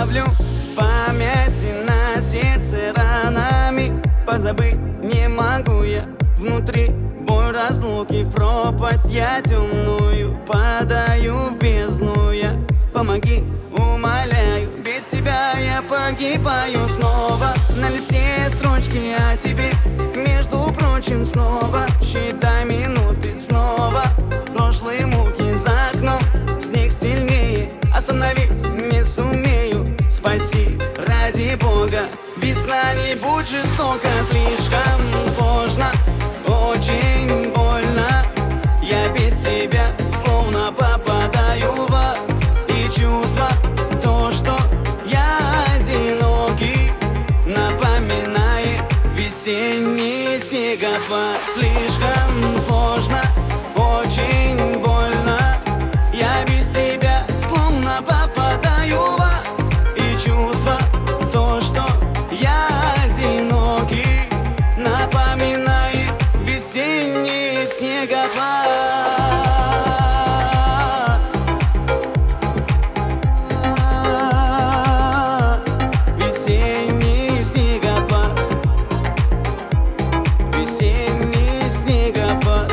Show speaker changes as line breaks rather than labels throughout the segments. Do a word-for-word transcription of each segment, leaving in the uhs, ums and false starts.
оставлю в памяти на сердце ранами. Позабыть не могу я, внутри бой разлуки. В пропасть я темную падаю, в бездну я. Помоги, умоляю, без тебя я погибаю. Снова на листе строчки о тебе, между прочим, снова считай минуты, снова прошлые муки за окном. Снег сильнее, остановить не сумею. Спаси, ради Бога, весна, не будь жестока. Слишком сложно, очень больно. Я без тебя словно попадаю в ад. И чувство то, что я одинокий, напоминает весенний снегопад. Слишком сложно, очень больно. Я без тебя словно попадаю в ад. И чувство то, что я одинокий, напоминает весенний снегопад. Весенний снегопад, весенний снегопад.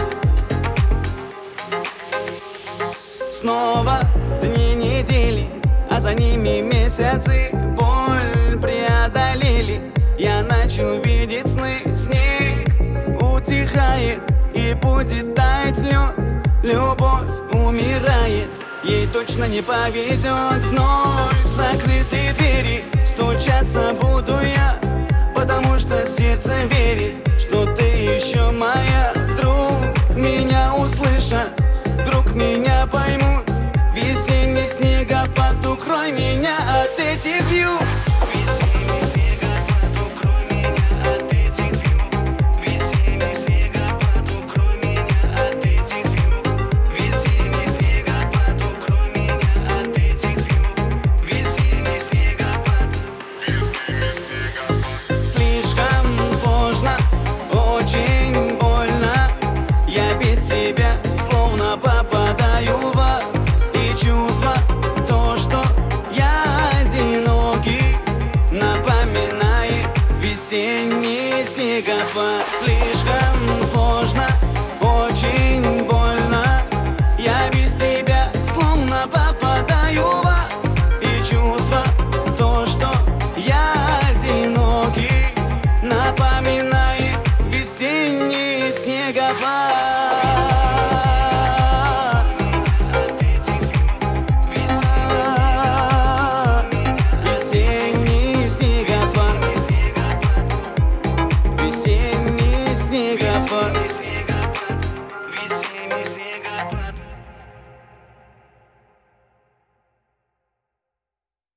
Снова дни недели, а за ними месяцы. Боль преодолели, я начал видеть сны. Снег утихает и будет таять лед. Любовь умирает, ей точно не повезет. Вновь в закрытые двери стучаться буду я, потому что сердце верит, что ты еще моя. Вдруг меня услышат, вдруг меня поймут. Весенний снегопад, укрой меня от этих вьюг. Весенний снегопад, укрой меня от этих вьюг. Весенний снегопад, укрой меня от этих вьюг. Весенний снегопад, укрой меня от этих вьюг. Весенний снегопад, весенний снегопад. Слишком сложно, очень больно. Я без тебя словно попадаю в ад. Чувство то, что я одинокий, напоминает весенний снегопад. Слишком сложно, очень больно. Я без тебя словно попадаю в ад. И чувство то, что я одинокий, напоминает весенний снегопад.